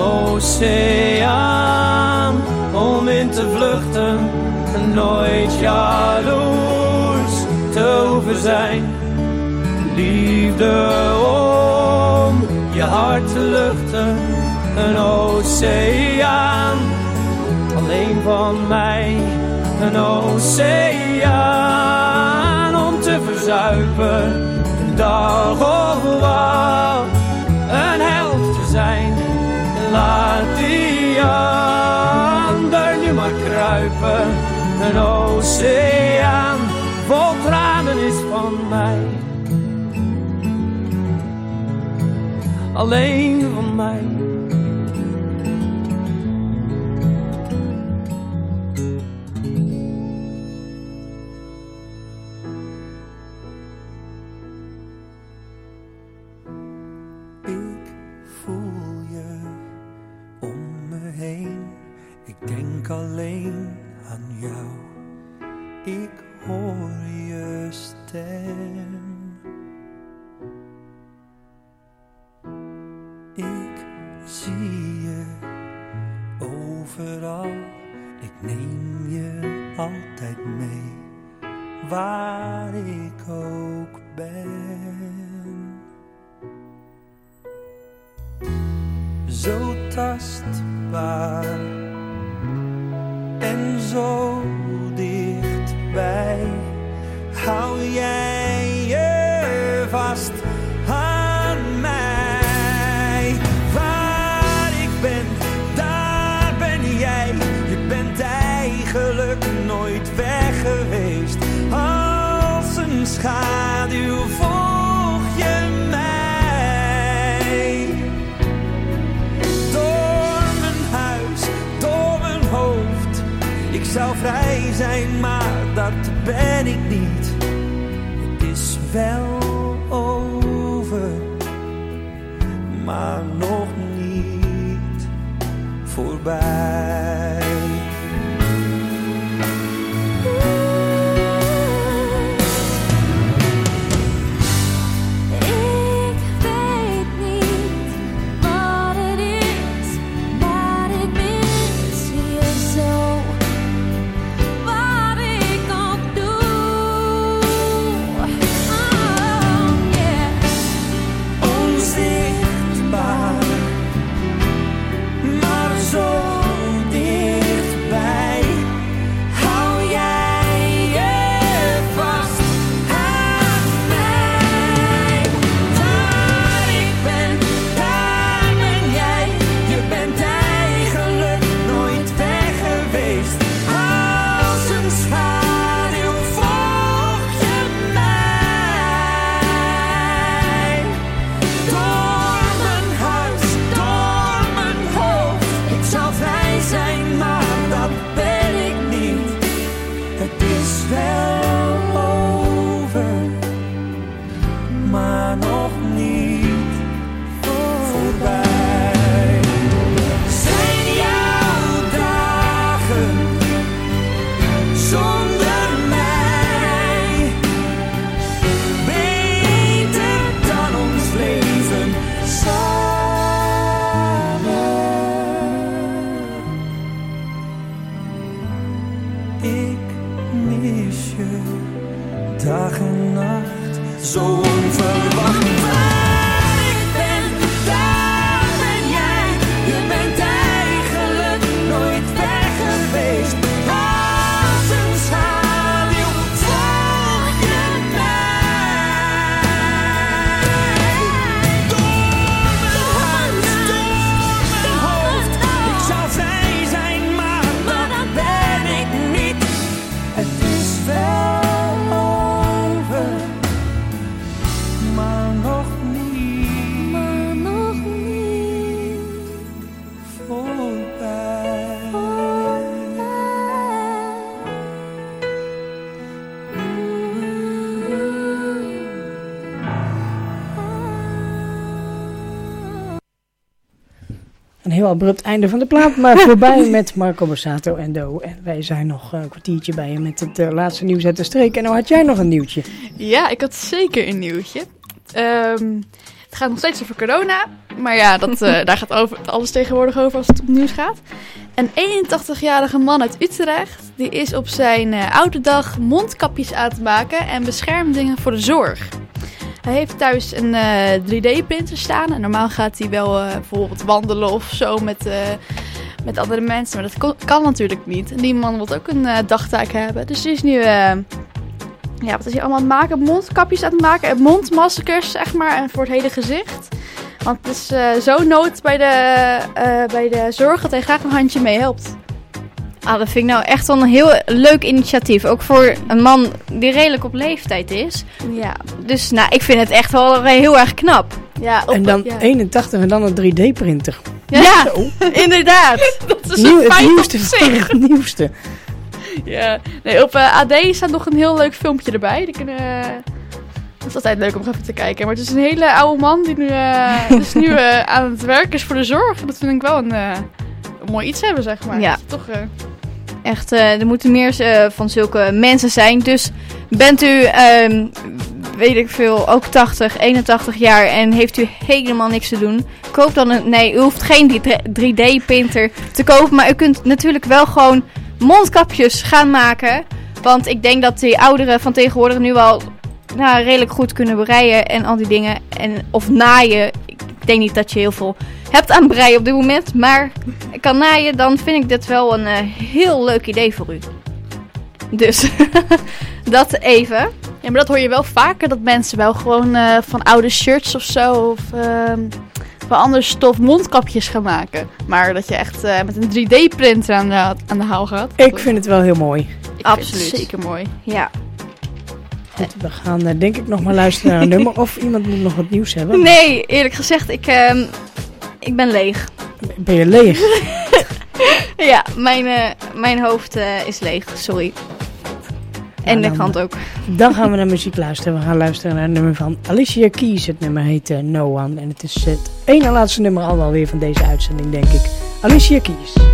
Speaker 9: oceaan om in te vluchten, nooit jaloers te hoeven zijn. Liefde om je hart te luchten, een oceaan alleen van mij. Een oceaan om te verzuipen, dag of wat, een held te zijn. Laat die een oceaan vol tranen is van mij. Alleen van mij.
Speaker 7: Ik voel je om me heen. Ik denk alleen aan jou. Ik hoor je stem. Ik zie je overal. Ik neem je altijd mee. Waar ik ook ben. Zo tastbaar en zo dichtbij. Hou jij je vast aan mij. Waar ik ben, daar ben jij. Je bent eigenlijk nooit weg geweest. Als een schaduw volg je mij. Door mijn huis, door mijn hoofd. Ik zou vrij zijn, maar dat ben ik niet. Het is wel over, maar nog niet voorbij. Dag en nacht, zo onverwacht. Waar ik ben, daar ben jij. Je bent eigenlijk nooit weg geweest. Als een schaduw volg je mij. Door mijn huis, door mijn hoofd. Ik zou vrij zijn, maar dat ben ik niet. Het is wel
Speaker 3: een heel abrupt einde van de plaat, maar voorbij met Marco Borsato en Do. En wij zijn nog een kwartiertje bij je met het laatste nieuws uit de streek. En nou had jij nog een nieuwtje.
Speaker 5: Ja, ik had zeker een nieuwtje. Het gaat nog steeds over corona. Maar ja, daar gaat alles tegenwoordig over als het op nieuws gaat. Een 81-jarige man uit Utrecht, die is op zijn oude dag mondkapjes aan het maken en beschermdingen voor de zorg. Hij heeft thuis een 3D-printer staan en normaal gaat hij wel bijvoorbeeld wandelen of zo met andere mensen. Maar dat kan natuurlijk niet. En die man wil ook een dagtaak hebben. Dus die is nu, wat is hij allemaal aan het maken? Mondkapjes aan het maken en mondmaskers, zeg maar, en voor het hele gezicht. Want het is zo nood bij de zorg dat hij graag een handje mee helpt.
Speaker 6: Dat vind ik nou echt wel een heel leuk initiatief. Ook voor een man die redelijk op leeftijd is.
Speaker 5: Ja.
Speaker 6: Dus ik vind het echt wel heel erg knap.
Speaker 5: Ja,
Speaker 3: En dan 81 en dan een 3D-printer.
Speaker 6: Ja, inderdaad.
Speaker 5: Dat is een
Speaker 3: Het
Speaker 5: feit
Speaker 3: nieuwste
Speaker 5: op
Speaker 3: van
Speaker 5: zich.
Speaker 3: het nieuwste.
Speaker 5: Ja. Nee, op AD staat nog een heel leuk filmpje erbij. Dat is altijd leuk om even te kijken. Maar het is een hele oude man die nu aan het werk is voor de zorg. Dat vind ik wel een mooi iets hebben, zeg maar.
Speaker 6: Ja.
Speaker 5: Dat je toch,
Speaker 6: Echt, er moeten meer van zulke mensen zijn. Dus bent u, weet ik veel, ook 80, 81 jaar en heeft u helemaal niks te doen. Koop dan nee, u hoeft geen 3D-printer te kopen. Maar u kunt natuurlijk wel gewoon mondkapjes gaan maken. Want ik denk dat die ouderen van tegenwoordig nu wel redelijk goed kunnen breien en al die dingen. Of naaien. Ik denk niet dat je heel veel hebt aan breien op dit moment. Maar kan naaien, dan vind ik dit wel een heel leuk idee voor u. Dus dat even.
Speaker 5: Ja, maar dat hoor je wel vaker. Dat mensen wel gewoon van oude shirts of zo. Of van ander stof mondkapjes gaan maken. Maar dat je echt met een 3D-printer aan de haal gaat.
Speaker 3: Ik vind het wel heel mooi.
Speaker 6: Absoluut.
Speaker 5: Vind het zeker mooi.
Speaker 6: Ja.
Speaker 3: Goed, we gaan denk ik nog maar luisteren naar een nummer. Of iemand moet nog wat nieuws hebben.
Speaker 6: Nee, eerlijk gezegd, ik ben leeg.
Speaker 3: Ben je leeg?
Speaker 6: Ja, mijn hoofd is leeg, sorry. En de krant ook.
Speaker 3: Dan gaan we naar muziek luisteren. We gaan luisteren naar een nummer van Alicia Keys. Het nummer heet No One. En het is het ene laatste nummer al weer van deze uitzending, denk ik. Alicia Keys.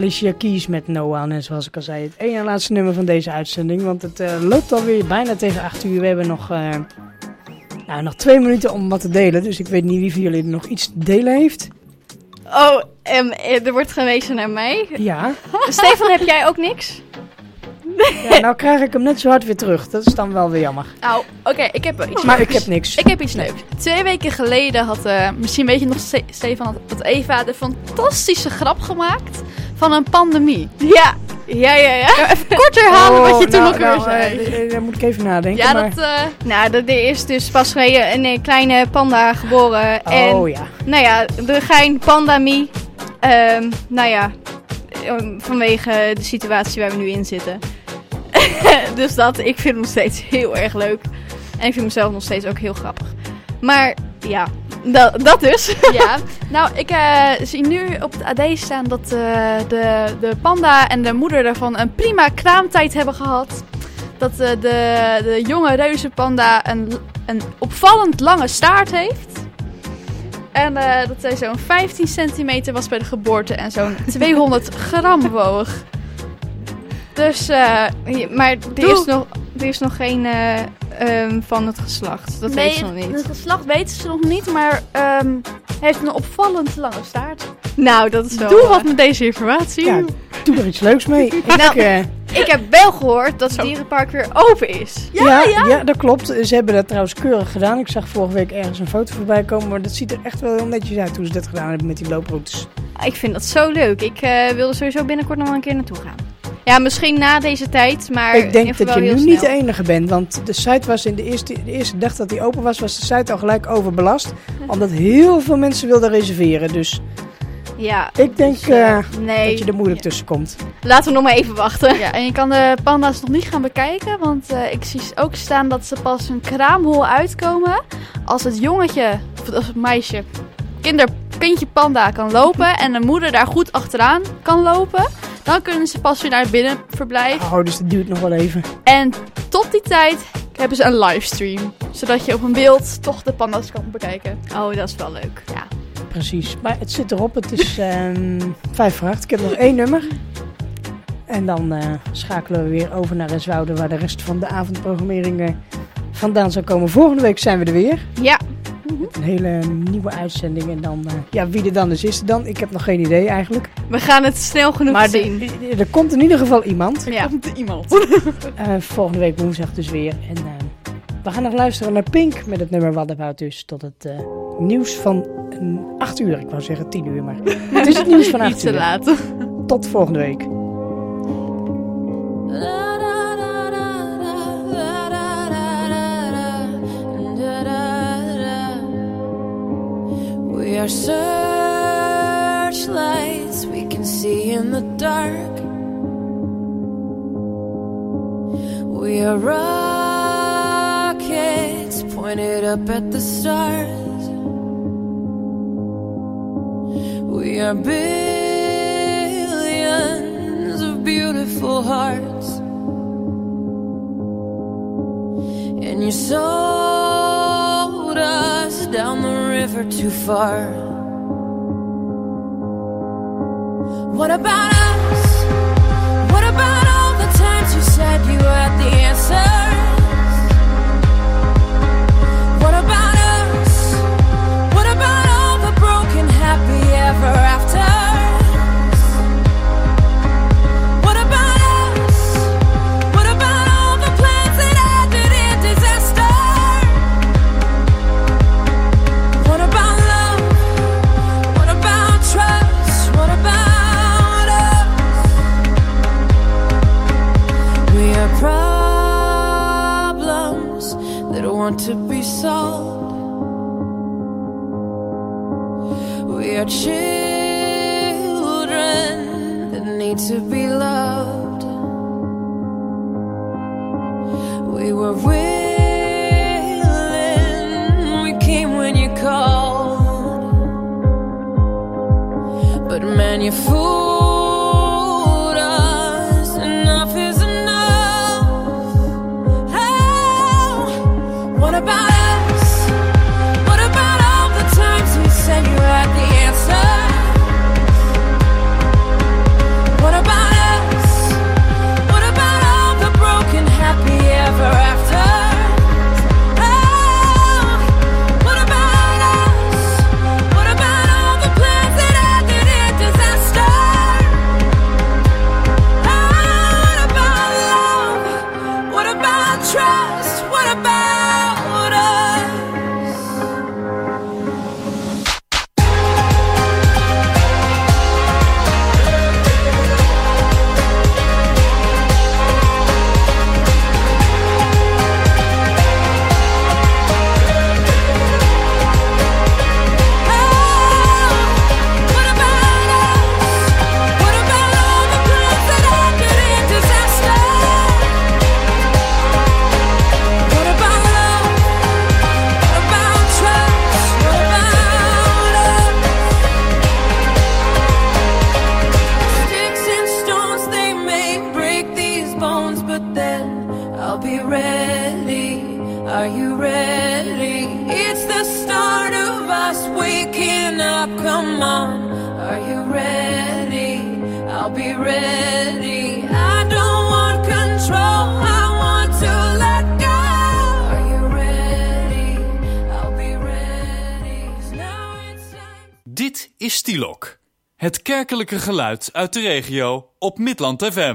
Speaker 3: Alicia Keys met No One. En zoals ik al zei, het ene en laatste nummer van deze uitzending. Want het loopt alweer bijna tegen 8 uur. We hebben nog 2 minuten om wat te delen. Dus ik weet niet wie van jullie er nog iets te delen heeft.
Speaker 6: Oh, er wordt gewezen naar mij.
Speaker 3: Ja.
Speaker 6: Stefan, heb jij ook niks?
Speaker 3: Ja, nou krijg ik hem net zo hard weer terug. Dat is dan wel weer jammer.
Speaker 5: Nou, oké, ik heb wel iets
Speaker 3: Maar
Speaker 5: leuks.
Speaker 3: ik heb niks.
Speaker 5: Ik heb iets leuks. 2 weken geleden had, misschien weet je nog, Stefan, dat Eva de fantastische grap gemaakt van een pandemie.
Speaker 6: Ja.
Speaker 5: Even kort herhalen wat je toen ook weer zei.
Speaker 3: Daar moet ik even nadenken.
Speaker 5: Ja,
Speaker 3: maar...
Speaker 5: dat...
Speaker 6: Er is dus pas geleden een kleine panda geboren. En,
Speaker 3: ja.
Speaker 6: nou ja, de gein pandemie. Vanwege de situatie waar we nu in zitten. Dus ik vind het nog steeds heel erg leuk. En ik vind mezelf nog steeds ook heel grappig. Maar ja, dat dus.
Speaker 5: Ja, nou, ik zie nu op het AD staan dat de panda en de moeder daarvan een prima kraamtijd hebben gehad. Dat de jonge reuzenpanda een opvallend lange staart heeft. En dat zij zo'n 15 centimeter was bij de geboorte en zo'n 200 gram woog. Dus,
Speaker 6: maar er is nog geen van het geslacht. Dat weet ze nog niet.
Speaker 5: Het geslacht weten ze nog niet, maar heeft een opvallend lange staart.
Speaker 6: Nou, dat is wel...
Speaker 5: Doe wat met deze informatie.
Speaker 3: Ja, doe er iets leuks mee.
Speaker 6: Ik heb wel gehoord dat het dierenpark weer open is.
Speaker 3: Ja, dat klopt. Ze hebben dat trouwens keurig gedaan. Ik zag vorige week ergens een foto voorbij komen. Maar dat ziet er echt wel heel netjes uit hoe ze dat gedaan hebben met die looproutes.
Speaker 6: Ik vind dat zo leuk. Ik wil er sowieso binnenkort nog wel een keer naartoe gaan. Ja, misschien na deze tijd, maar
Speaker 3: ik denk dat je nu
Speaker 6: snel.
Speaker 3: niet de enige bent. Want de site was in de eerste dag dat die open was de site al gelijk overbelast. Omdat heel veel mensen wilden reserveren. Dus
Speaker 6: ja,
Speaker 3: ik denk
Speaker 6: nee.
Speaker 3: dat je er moeilijk tussen komt.
Speaker 6: Laten we nog maar even wachten.
Speaker 5: Ja, en je kan de panda's nog niet gaan bekijken. Want ik zie ook staan dat ze pas hun kraamhol uitkomen als het jongetje, of als het meisje, kindje panda kan lopen. En de moeder daar goed achteraan kan lopen. Dan kunnen ze pas weer naar binnen verblijf.
Speaker 3: Oh, dus dat duurt nog wel even.
Speaker 5: En tot die tijd hebben ze een livestream. Zodat je op een beeld toch de panda's kan bekijken.
Speaker 6: Oh, dat is wel leuk.
Speaker 5: Ja.
Speaker 3: Precies. Maar het zit erop. Het is 5 voor 8. Ik heb nog 1 nummer. En dan schakelen we weer over naar Renswoude, waar de rest van de avondprogrammering vandaan zal komen. Volgende week zijn we er weer.
Speaker 6: Ja.
Speaker 3: Met een hele nieuwe uitzending. En dan, wie er dan is er dan? Ik heb nog geen idee eigenlijk.
Speaker 6: We gaan het snel genoeg zien.
Speaker 3: Er komt in ieder geval iemand.
Speaker 6: Ja.
Speaker 5: Komt iemand.
Speaker 3: Volgende week woensdag dus weer. En we gaan nog luisteren naar Pink met het nummer What About dus. Tot het nieuws van 8 uur. Ik wou zeggen 10 uur, maar het is het nieuws van 8 uur.
Speaker 5: Iets te laat.
Speaker 3: Tot volgende week.
Speaker 2: We are searchlights we can see in the dark. We are rockets pointed up at the stars. We are billions of beautiful hearts. And you sold us down the river too far. What about us? What about all the times you said you had the answers? What about us? What about all the broken happy ever afters? What about us? What about all the plans that ended in disaster? What about love? What about trust? What about us? We are problems that want to be solved. We are children that need to be loved. We were willing, we came when you called. But man, you fooled us, enough is enough. Oh, what about us? What about all the times you said you had the answer? come on, are you ready? I'll be ready. I don't want control, I want to let go. Are you ready? I'll be ready. Now it's time.
Speaker 1: Dit is Stilok. Het kerkelijke geluid uit de regio op Midland FM.